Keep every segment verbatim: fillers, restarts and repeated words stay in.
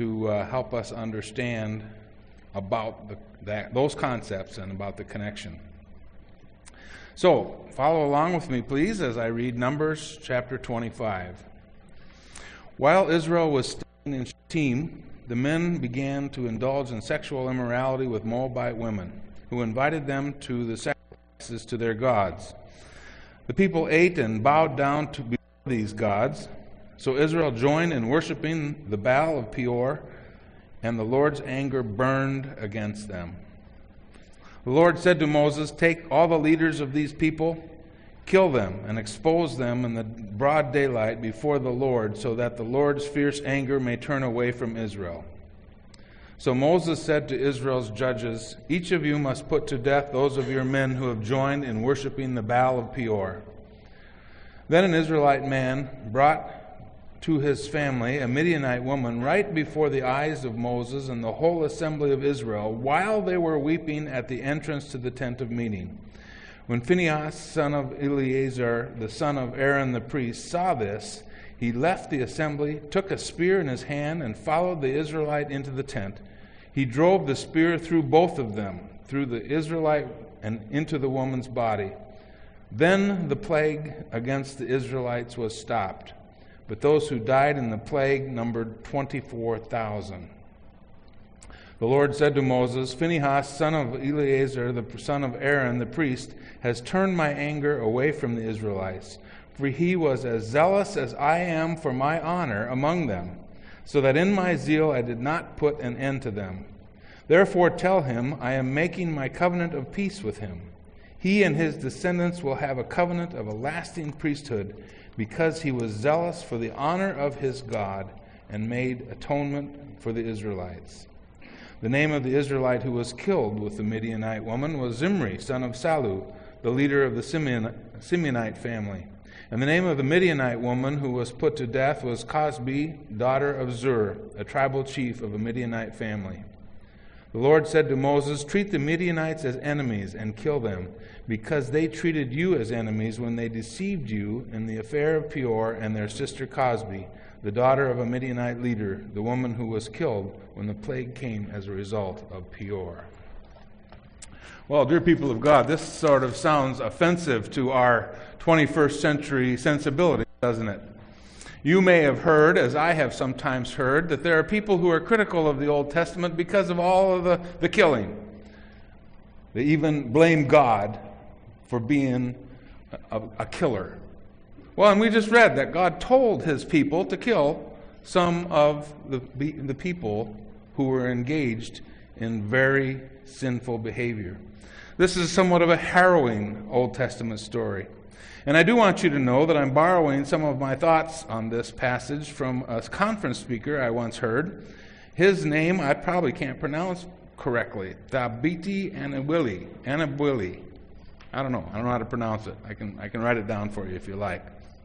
to uh, help us understand about the, that, those concepts and about the connection. So, follow along with me, please, as I read Numbers chapter twenty-five. While Israel was staying in Shittim, the men began to indulge in sexual immorality with Moabite women, who invited them to the sacrifices to their gods. The people ate and bowed down to these gods. So Israel joined in worshiping the Baal of Peor, and the Lord's anger burned against them. The Lord said to Moses, "Take all the leaders of these people, kill them, and expose them in the broad daylight before the Lord, so that the Lord's fierce anger may turn away from Israel." So Moses said to Israel's judges, "Each of you must put to death those of your men who have joined in worshiping the Baal of Peor." Then an Israelite man brought to his family a Midianite woman right before the eyes of Moses and the whole assembly of Israel, while they were weeping at the entrance to the tent of meeting. When Phinehas, son of Eleazar, the son of Aaron the priest, saw this, he left the assembly, took a spear in his hand, and followed the Israelite into the tent. He drove the spear through both of them, through the Israelite and into the woman's body. Then the plague against the Israelites was stopped, but those who died in the plague numbered twenty-four thousand. The Lord said to Moses, "Phinehas, son of Eleazar, the son of Aaron the priest, has turned my anger away from the Israelites, for he was as zealous as I am for my honor among them, so that in my zeal I did not put an end to them. Therefore tell him, I am making my covenant of peace with him. He and his descendants will have a covenant of a lasting priesthood, because he was zealous for the honor of his God and made atonement for the Israelites." The name of the Israelite who was killed with the Midianite woman was Zimri, son of Salu, the leader of the Simeon, Simeonite family. And the name of the Midianite woman who was put to death was Cosbi, daughter of Zur, a tribal chief of a Midianite family. The Lord said to Moses, "Treat the Midianites as enemies and kill them, because they treated you as enemies when they deceived you in the affair of Peor and their sister Cosbi, the daughter of a Midianite leader, the woman who was killed when the plague came as a result of Peor." Well, dear people of God, this sort of sounds offensive to our twenty-first century sensibility, doesn't it? You may have heard, as I have sometimes heard, that there are people who are critical of the Old Testament because of all of the, the killing. They even blame God for being a, a killer. Well, and we just read that God told his people to kill some of the, the people who were engaged in very sinful behavior. This is somewhat of a harrowing Old Testament story. And I do want you to know that I'm borrowing some of my thoughts on this passage from a conference speaker I once heard. His name I probably can't pronounce correctly. Thabiti Anyabwile. Anyabwile. I don't know. I don't know how to pronounce it. I can I can write it down for you if you like.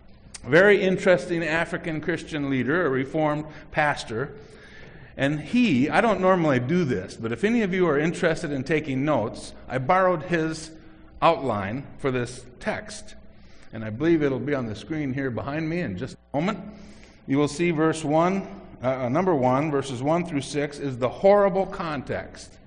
A very interesting African Christian leader, a Reformed pastor. And he, I don't normally do this, but if any of you are interested in taking notes, I borrowed his outline for this text. And I believe it'll be on the screen here behind me in just a moment. You will see verse one, uh, number one, verses one through six is the horrible context.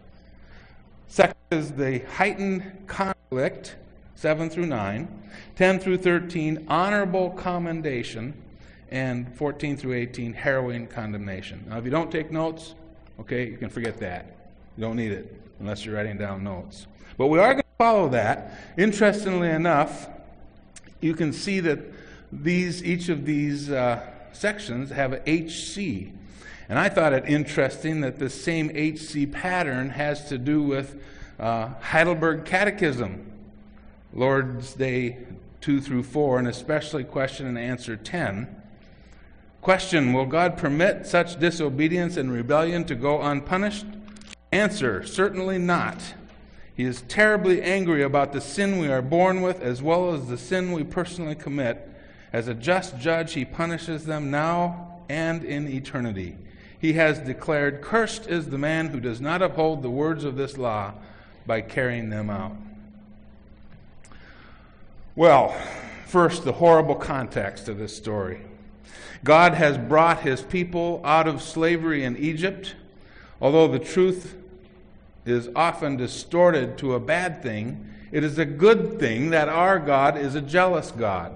Second is the heightened conflict, seven through nine. ten through thirteen, honorable commendation. And fourteen through eighteen, harrowing condemnation. Now, if you don't take notes, okay, you can forget that. You don't need it unless you're writing down notes. But we are going to follow that. Interestingly enough, you can see that these each of these uh, sections have an H C. And I thought it interesting that the same H C pattern has to do with uh, Heidelberg Catechism, Lord's Day two through four, and especially question and answer ten. Question, will God permit such disobedience and rebellion to go unpunished? Answer, certainly not. He is terribly angry about the sin we are born with as well as the sin we personally commit. As a just judge, he punishes them now and in eternity. He has declared, "Cursed is the man who does not uphold the words of this law by carrying them out." Well, first, the horrible context of this story. God has brought his people out of slavery in Egypt. Although the truth is often distorted to a bad thing, it is a good thing that our God is a jealous God.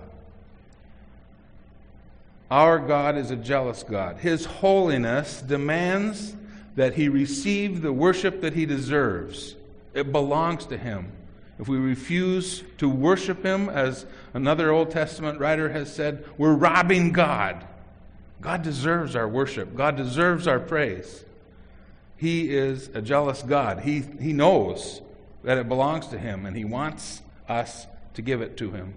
Our God is a jealous God. His holiness demands that he receive the worship that he deserves. It belongs to him. If we refuse to worship him, as another Old Testament writer has said, we're robbing God. God deserves our worship. God deserves our praise. He is a jealous God. He, he knows that it belongs to him, and he wants us to give it to him.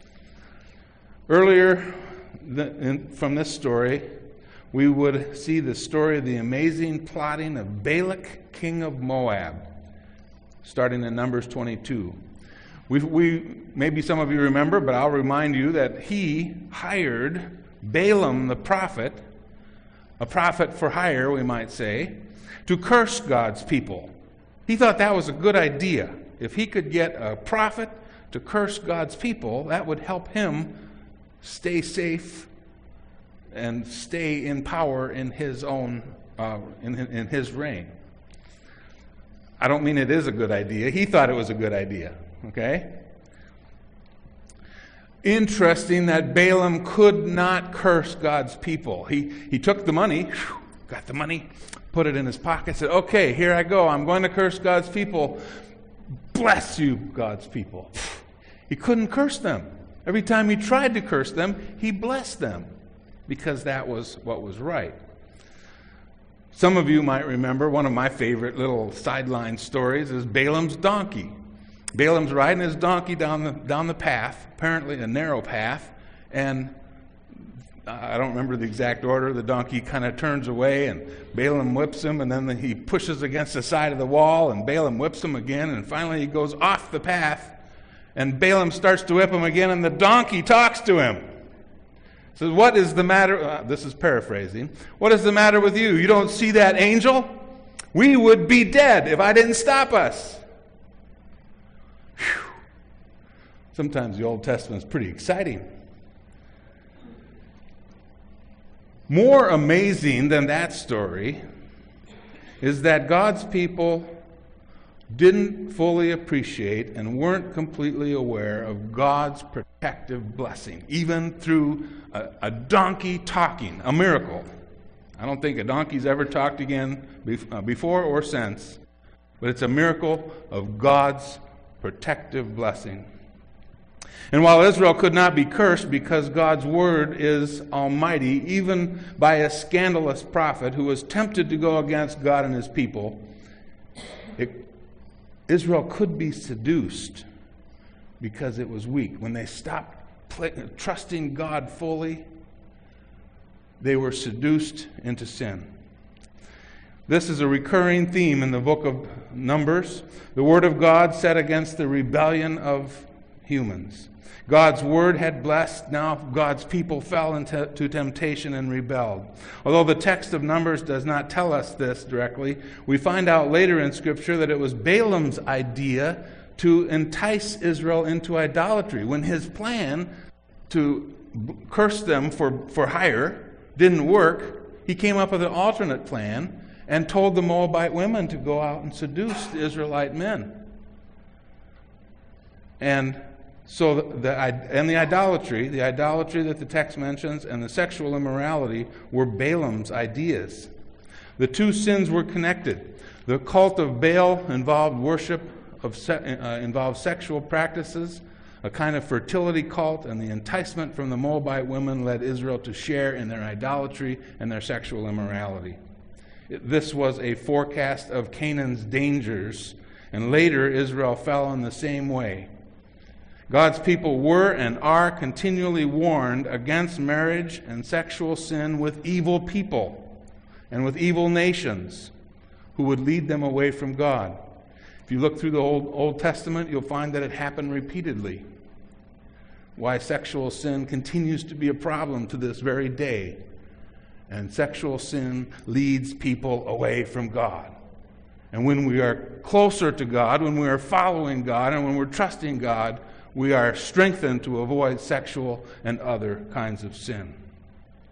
Earlier the, in, from this story, we would see the story of the amazing plotting of Balak, king of Moab, starting in Numbers twenty-two. We, we maybe some of you remember, but I'll remind you that he hired Balaam the prophet, a prophet for hire, we might say, to curse God's people. He thought that was a good idea. If he could get a prophet to curse God's people, that would help him stay safe and stay in power in his own, uh, in, in his reign. I don't mean it is a good idea. He thought it was a good idea, okay? Interesting that Balaam could not curse God's people. He, he took the money, whew, got the money, put it in his pocket, said, okay, here I go. I'm going to curse God's people. Bless you, God's people. He couldn't curse them. Every time he tried to curse them, he blessed them because that was what was right. Some of you might remember one of my favorite little sideline stories is Balaam's donkey. Balaam's riding his donkey down the down the path, apparently a narrow path, and I don't remember the exact order. The donkey kind of turns away, and Balaam whips him, and then he pushes against the side of the wall, and Balaam whips him again, and finally he goes off the path, and Balaam starts to whip him again, and the donkey talks to him. Says, what is the matter? Uh, this is paraphrasing. What is the matter with you? You don't see that angel? We would be dead if I didn't stop us. Whew. Sometimes the Old Testament is pretty exciting. More amazing than that story is that God's people didn't fully appreciate and weren't completely aware of God's protective blessing, even through a, a donkey talking, a miracle. I don't think a donkey's ever talked again before or since, but it's a miracle of God's protective blessing. And while Israel could not be cursed because God's word is almighty, even by a scandalous prophet who was tempted to go against God and his people, it, Israel could be seduced because it was weak. When they stopped play, trusting God fully, they were seduced into sin. This is a recurring theme in the book of Numbers. The word of God set against the rebellion of humans. God's word had blessed, now God's people fell into to temptation and rebelled. Although the text of Numbers does not tell us this directly, we find out later in Scripture that it was Balaam's idea to entice Israel into idolatry. When his plan to curse them for, for hire didn't work, he came up with an alternate plan and told the Moabite women to go out and seduce the Israelite men. And so the, the and the idolatry, the idolatry that the text mentions, and the sexual immorality were Balaam's ideas. The two sins were connected. The cult of Baal involved worship of se- uh, involved sexual practices, a kind of fertility cult, and the enticement from the Moabite women led Israel to share in their idolatry and their sexual immorality. This was a forecast of Canaan's dangers, and later Israel fell in the same way. God's people were and are continually warned against marriage and sexual sin with evil people and with evil nations who would lead them away from God. If you look through the Old, Old Testament, you'll find that it happened repeatedly. Why sexual sin continues to be a problem to this very day. And sexual sin leads people away from God. And when we are closer to God, when we are following God, and when we're trusting God, we are strengthened to avoid sexual and other kinds of sin.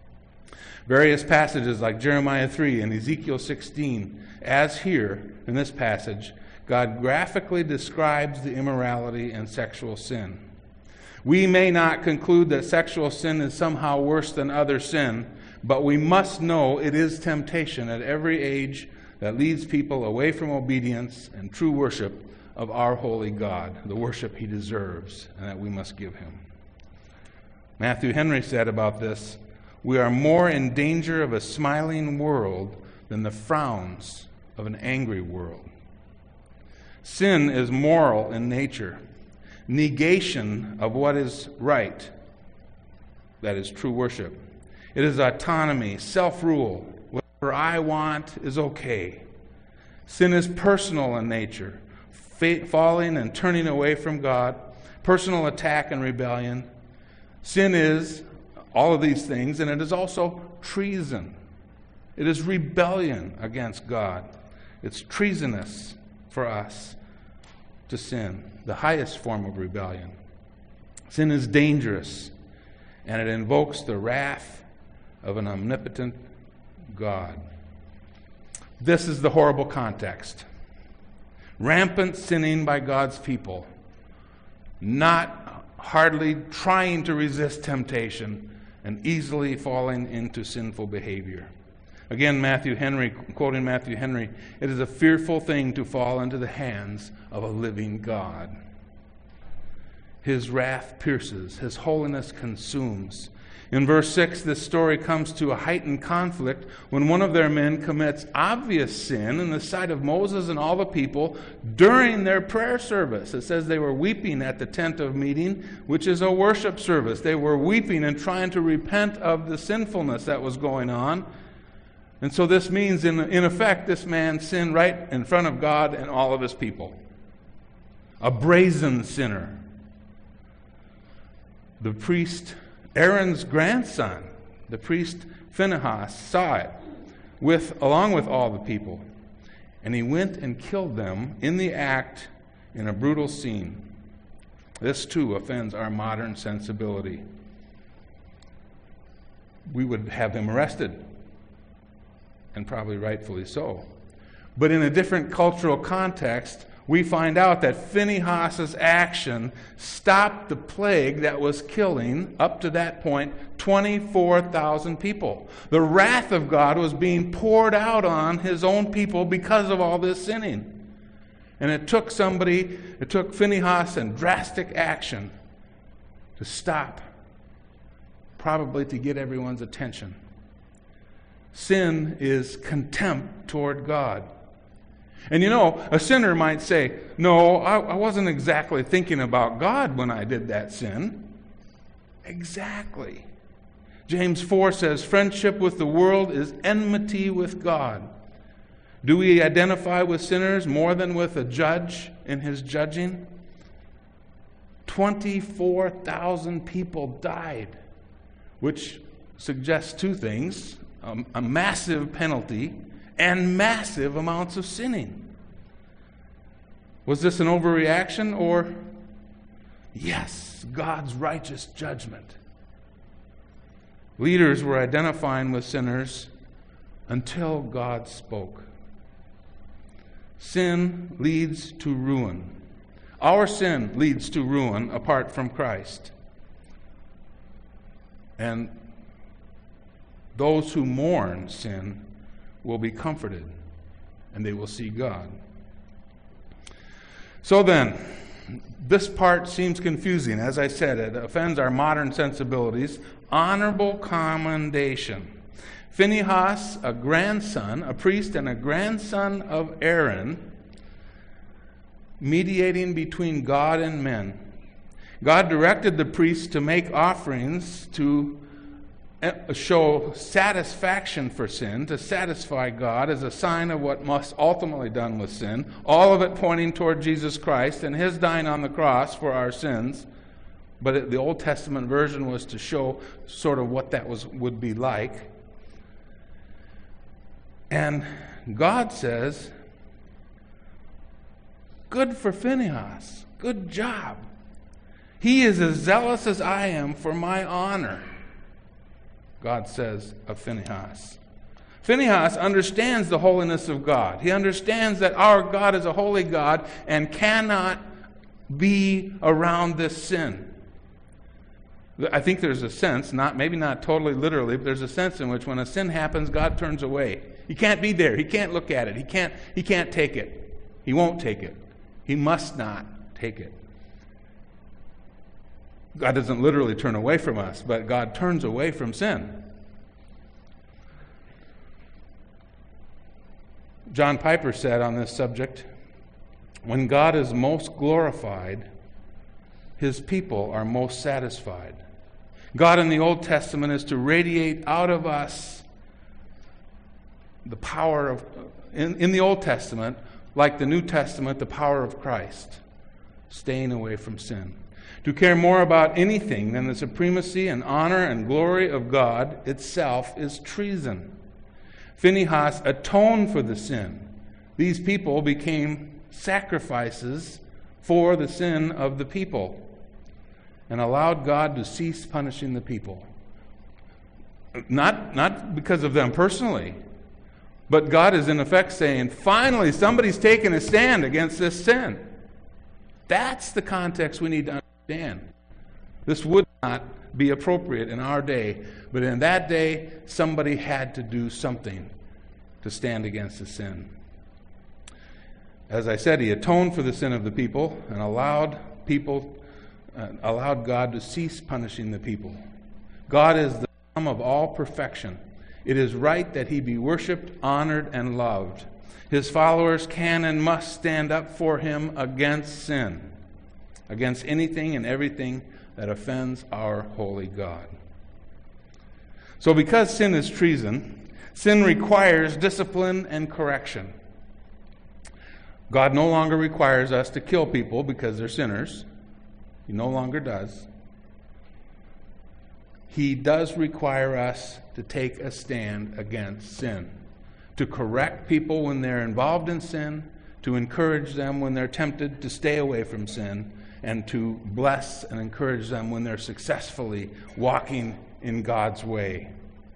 Various passages like Jeremiah three and Ezekiel sixteen, as here in this passage, God graphically describes the immorality and sexual sin. We may not conclude that sexual sin is somehow worse than other sin, but we must know it is temptation at every age that leads people away from obedience and true worship of our holy God, the worship he deserves and that we must give him. Matthew Henry said about this, "We are more in danger of a smiling world than the frowns of an angry world." Sin is moral in nature. Negation of what is right, that is true worship. It is autonomy, self-rule. Whatever I want is okay. Sin is personal in nature, fa- falling and turning away from God, personal attack and rebellion. Sin is all of these things, and it is also treason. It is rebellion against God. It's treasonous for us to sin, the highest form of rebellion. Sin is dangerous, and it invokes the wrath of an omnipotent God. This is the horrible context. Rampant sinning by God's people, not hardly trying to resist temptation, and easily falling into sinful behavior. Again, Matthew Henry, quoting Matthew Henry, "It is a fearful thing to fall into the hands of a living God. His wrath pierces, his holiness consumes." In verse six, this story comes to a heightened conflict when one of their men commits obvious sin in the sight of Moses and all the people during their prayer service. It says they were weeping at the tent of meeting, which is a worship service. They were weeping and trying to repent of the sinfulness that was going on. And so this means, in, in effect, this man sinned right in front of God and all of his people. A brazen sinner. The priest, Aaron's grandson, the priest Phinehas, saw it, with, along with all the people. And he went and killed them in the act in a brutal scene. This, too, offends our modern sensibility. We would have him arrested, and probably rightfully so. But in a different cultural context, we find out that Phinehas' action stopped the plague that was killing, up to that point, twenty-four thousand people. The wrath of God was being poured out on his own people because of all this sinning. And it took somebody, it took Phinehas and drastic action to stop, probably to get everyone's attention. Sin is contempt toward God. And you know, a sinner might say, "No, I, I wasn't exactly thinking about God when I did that sin." Exactly. James four says, "Friendship with the world is enmity with God." Do we identify with sinners more than with a judge in his judging? twenty-four thousand people died, which suggests two things. A, a massive penalty and massive amounts of sinning. Was this an overreaction, or yes, God's righteous judgment? Leaders were identifying with sinners until God spoke. Sin leads to ruin. Our sin leads to ruin apart from Christ. And those who mourn sin will be comforted, and they will see God. So then, this part seems confusing. As I said, it offends our modern sensibilities. Honorable commendation. Phinehas, a grandson, a priest and a grandson of Aaron, mediating between God and men. God directed the priests to make offerings to show satisfaction for sin, to satisfy God as a sign of what must ultimately be done with sin, all of it pointing toward Jesus Christ and his dying on the cross for our sins. But it, the Old Testament version was to show sort of what that was would be like. And God says, "Good for Phinehas. Good job. He is as zealous as I am for my honor." God says of Phinehas. Phinehas understands the holiness of God. He understands that our God is a holy God and cannot be around this sin. I think there's a sense, not maybe not totally literally, but there's a sense in which when a sin happens, God turns away. He can't be there. He can't look at it. He can't, he can't take it. He won't take it. He must not take it. God doesn't literally turn away from us, but God turns away from sin. John Piper said on this subject, when God is most glorified, his people are most satisfied. God in the Old Testament is to radiate out of us the power of, in, in the Old Testament, like the New Testament, the power of Christ, staying away from sin. To care more about anything than the supremacy and honor and glory of God itself is treason. Phinehas atoned for the sin. These people became sacrifices for the sin of the people and allowed God to cease punishing the people. Not, not because of them personally, but God is in effect saying, finally, somebody's taken a stand against this sin. That's the context we need to understand. This would not be appropriate in our day, but in that day, somebody had to do something to stand against the sin. As I said, he atoned for the sin of the people and allowed people, uh, allowed God to cease punishing the people. God is the sum of all perfection. It is right that he be worshipped, honored, and loved. His followers can and must stand up for him against sin, against anything and everything that offends our holy God. So because sin is treason, sin requires discipline and correction. God no longer requires us to kill people because they're sinners. He no longer does. He does require us to take a stand against sin, to correct people when they're involved in sin, to encourage them when they're tempted to stay away from sin, and to bless and encourage them when they're successfully walking in God's way.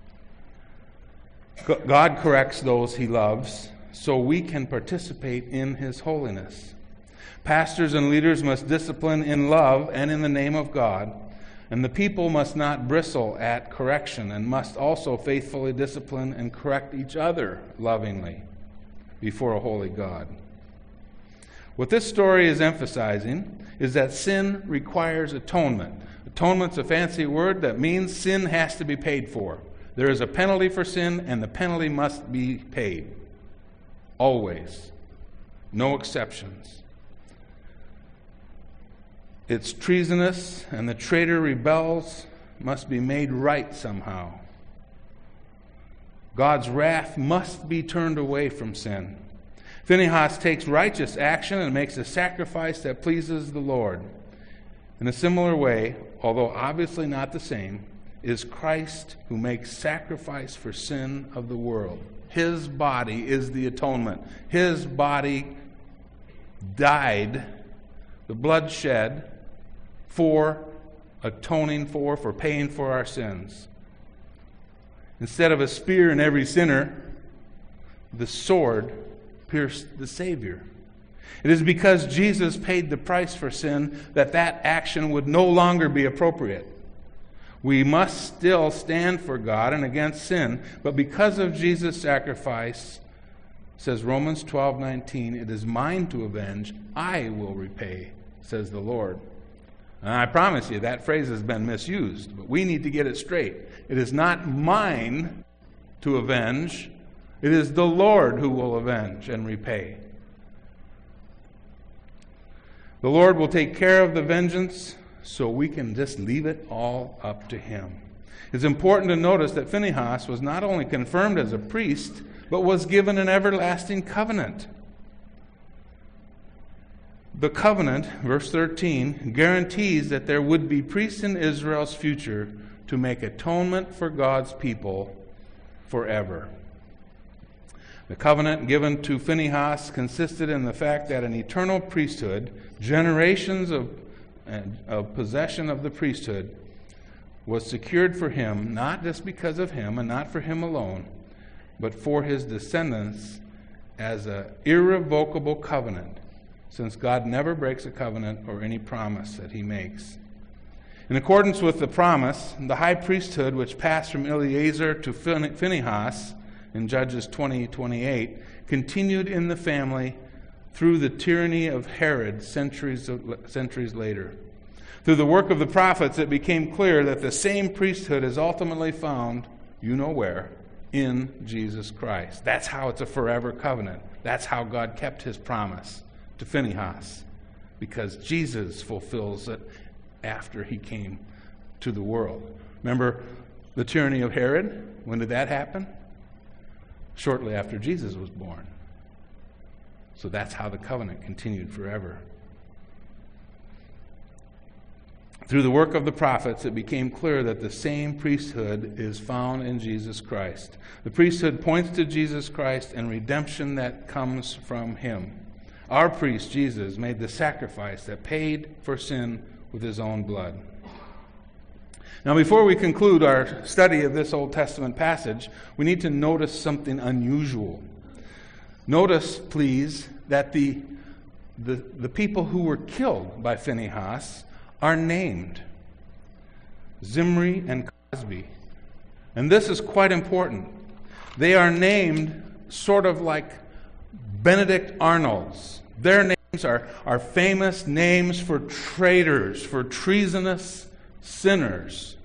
God corrects those he loves so we can participate in his holiness. Pastors and leaders must discipline in love and in the name of God, and the people must not bristle at correction and must also faithfully discipline and correct each other lovingly before a holy God. What this story is emphasizing is that sin requires atonement. Atonement's a fancy word that means sin has to be paid for. There is a penalty for sin, and the penalty must be paid. Always. No exceptions. It's treasonous, and the traitor rebels must be made right somehow. God's wrath must be turned away from sin. Phinehas takes righteous action and makes a sacrifice that pleases the Lord. In a similar way, although obviously not the same, is Christ who makes sacrifice for sin of the world. His body is the atonement. His body died, the blood shed, for atoning for, for paying for our sins. Instead of a spear in every sinner, the sword pierced the Savior. It is because Jesus paid the price for sin that that action would no longer be appropriate. We must still stand for God and against sin, but because of Jesus' sacrifice, says Romans twelve nineteen, it is mine to avenge, I will repay, says the Lord. And I promise you, that phrase has been misused, but we need to get it straight. It is not mine to avenge, it is the Lord who will avenge and repay. The Lord will take care of the vengeance, so we can just leave it all up to him. It's important to notice that Phinehas was not only confirmed as a priest, but was given an everlasting covenant. The covenant, verse thirteen, guarantees that there would be priests in Israel's future to make atonement for God's people forever. The covenant given to Phinehas consisted in the fact that an eternal priesthood, generations of, of possession of the priesthood, was secured for him, not just because of him and not for him alone, but for his descendants as an irrevocable covenant, since God never breaks a covenant or any promise that he makes. In accordance with the promise, the high priesthood, which passed from Eleazar to Phinehas in Judges twenty twenty-eight, continued in the family through the tyranny of Herod centuries, centuries later. Through the work of the prophets, it became clear that the same priesthood is ultimately found, you know where, in Jesus Christ. That's how it's a forever covenant. That's how God kept his promise to Phinehas, because Jesus fulfills it after he came to the world. Remember the tyranny of Herod? When did that happen? Shortly after Jesus was born. So that's how the covenant continued forever. Through the work of the prophets, it became clear that the same priesthood is found in Jesus Christ. The priesthood points to Jesus Christ and redemption that comes from him. Our priest, Jesus, made the sacrifice that paid for sin with his own blood. Now, before we conclude our study of this Old Testament passage, we need to notice something unusual. Notice, please, that the, the, the people who were killed by Phinehas are named. Zimri and Cosby. And this is quite important. They are named sort of like Benedict Arnolds. Their names are, are famous names for traitors, for treasonous sinners.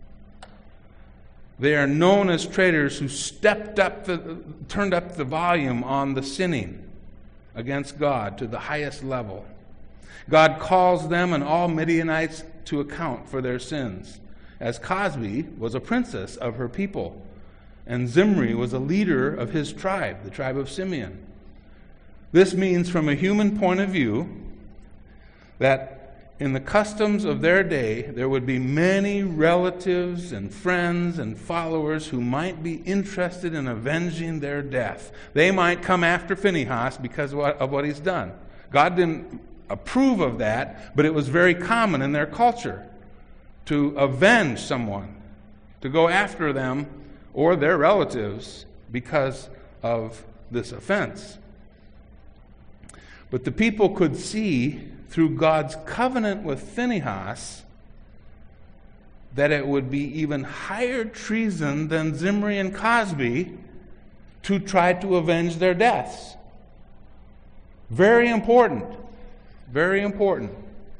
They are known as traitors who stepped up, the, turned up the volume on the sinning against God to the highest level. God calls them and all Midianites to account for their sins, as Cosby was a princess of her people, and Zimri was a leader of his tribe, the tribe of Simeon. This means, from a human point of view, that in the customs of their day, there would be many relatives and friends and followers who might be interested in avenging their death. They might come after Phinehas because of what, of what he's done. God didn't approve of that, but it was very common in their culture to avenge someone, to go after them or their relatives because of this offense. But the people could see through God's covenant with Phinehas that it would be even higher treason than Zimri and Cosby to try to avenge their deaths. Very important. Very important.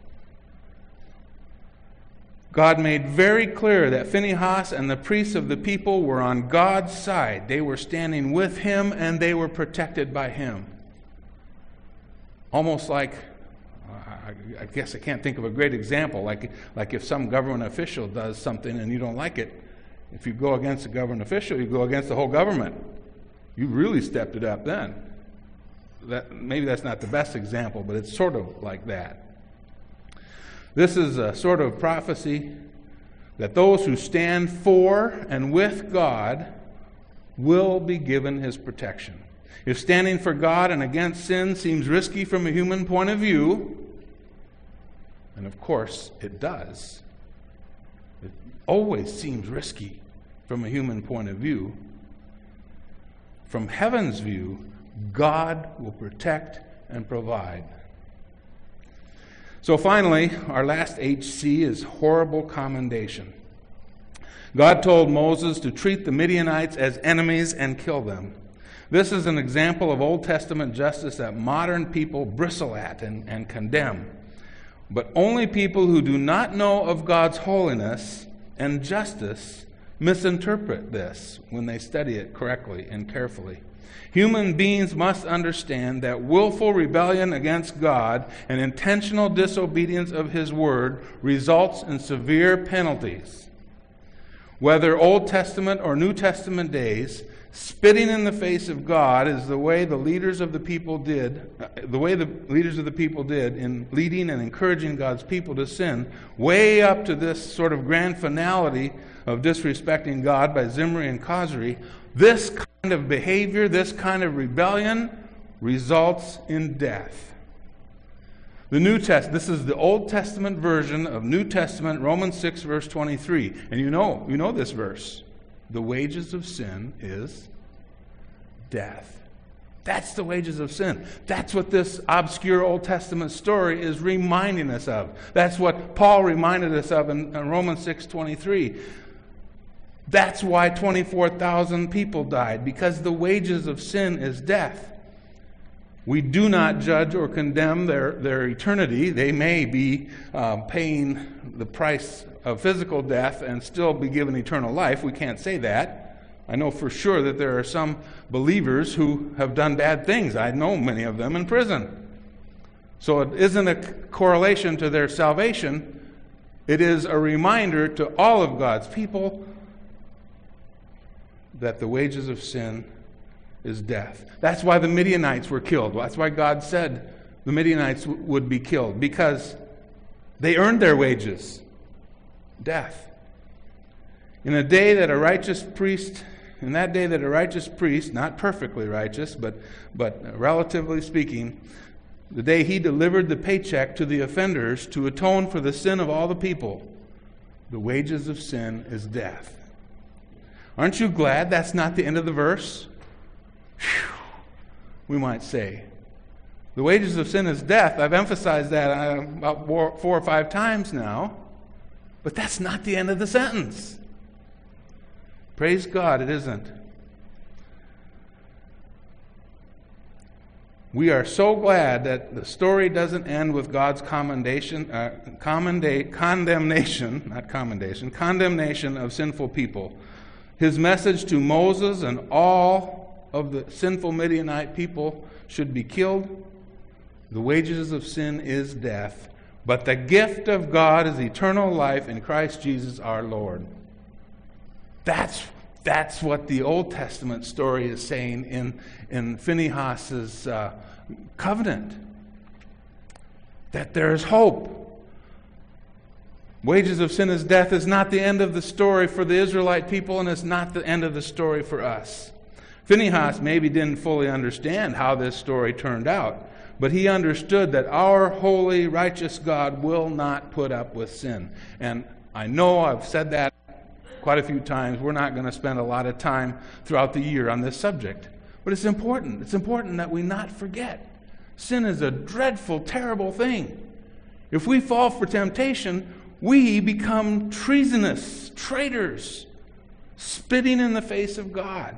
God made very clear that Phinehas and the priests of the people were on God's side. They were standing with him and they were protected by him. Almost like, I guess I can't think of a great example, like, like if some government official does something and you don't like it, if you go against a government official, you go against the whole government. You really stepped it up then. That, maybe that's not the best example, but it's sort of like that. This is a sort of prophecy that those who stand for and with God will be given his protection. If standing for God and against sin seems risky from a human point of view, and of course it does, it always seems risky from a human point of view, from heaven's view, God will protect and provide. So finally, our last H C is horrible commendation. God told Moses to treat the Midianites as enemies and kill them. This is an example of Old Testament justice that modern people bristle at and, and condemn. But only people who do not know of God's holiness and justice misinterpret this when they study it correctly and carefully. Human beings must understand that willful rebellion against God and intentional disobedience of his word results in severe penalties. Whether Old Testament or New Testament days, spitting in the face of God is the way the leaders of the people did, the way the leaders of the people did in leading and encouraging God's people to sin, way up to this sort of grand finality of disrespecting God by Zimri and Cosby. This kind of behavior, this kind of rebellion results in death. The New Testament, this is the Old Testament version of New Testament, Romans six, verse twenty-three. And you know, you know this verse. The wages of sin is death. That's the wages of sin. That's what this obscure Old Testament story is reminding us of. That's what Paul reminded us of in, in Romans six twenty-three. That's why twenty-four thousand people died, because the wages of sin is death. We do not judge or condemn their, their eternity. They may be uh, paying the price of physical death and still be given eternal life. We can't say that. I know for sure that there are some believers who have done bad things. I know many of them in prison. So it isn't a correlation to their salvation. It is a reminder to all of God's people that the wages of sin is death. That's why the Midianites were killed. That's why God said the Midianites w- would be killed, because they earned their wages, death. In a day that a righteous priest, in that day that a righteous priest, not perfectly righteous, but but relatively speaking, the day he delivered the paycheck to the offenders to atone for the sin of all the people, the wages of sin is death. Aren't you glad that's not the end of the verse? Whew, we might say. The wages of sin is death. I've emphasized that about four, four or five times now. But that's not the end of the sentence. Praise God, it isn't. We are so glad that the story doesn't end with God's commendation, uh, commenda- condemnation, not commendation, condemnation of sinful people. His message to Moses and all of the sinful Midianite people should be killed. The wages of sin is death, but the gift of God is eternal life in Christ Jesus our Lord. That's that's what the Old Testament story is saying in, in Phinehas's uh, covenant. That there is hope. Wages of sin is death is not the end of the story for the Israelite people, and it's not the end of the story for us. Phinehas maybe didn't fully understand how this story turned out, but he understood that our holy, righteous God will not put up with sin. And I know I've said that quite a few times. We're not going to spend a lot of time throughout the year on this subject. But it's important. It's important that we not forget. Sin is a dreadful, terrible thing. If we fall for temptation, we become treasonous, traitors, spitting in the face of God.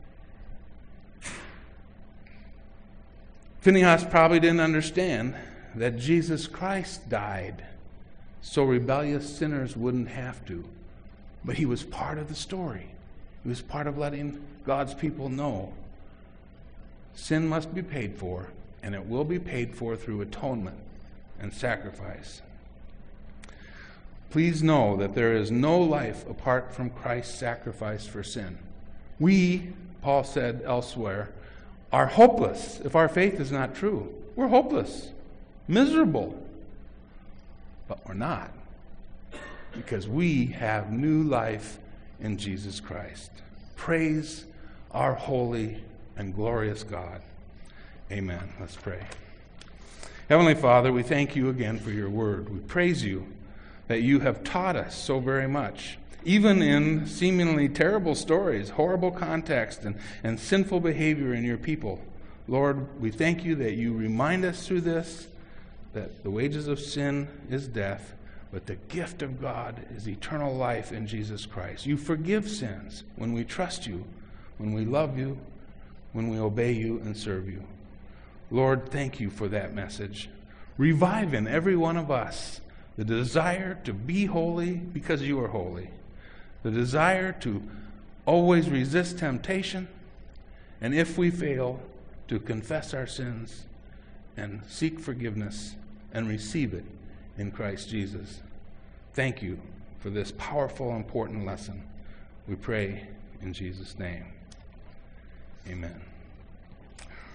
Phinehas probably didn't understand that Jesus Christ died so rebellious sinners wouldn't have to. But he was part of the story. He was part of letting God's people know sin must be paid for, and it will be paid for through atonement and sacrifice. Please know that there is no life apart from Christ's sacrifice for sin. We, Paul said elsewhere, are hopeless if our faith is not true. We're hopeless, miserable. But we're not, because we have new life in Jesus Christ. Praise our holy and glorious God. Amen. Let's pray. Heavenly Father, we thank you again for your word. We praise you that you have taught us so very much, even in seemingly terrible stories, horrible context, and, and sinful behavior in your people. Lord, we thank you that you remind us through this that the wages of sin is death, but the gift of God is eternal life in Jesus Christ. You forgive sins when we trust you, when we love you, when we obey you and serve you. Lord, thank you for that message. Revive in every one of us the desire to be holy because you are holy, the desire to always resist temptation, and if we fail, to confess our sins and seek forgiveness and receive it in Christ Jesus. Thank you for this powerful, important lesson. We pray in Jesus' name. Amen.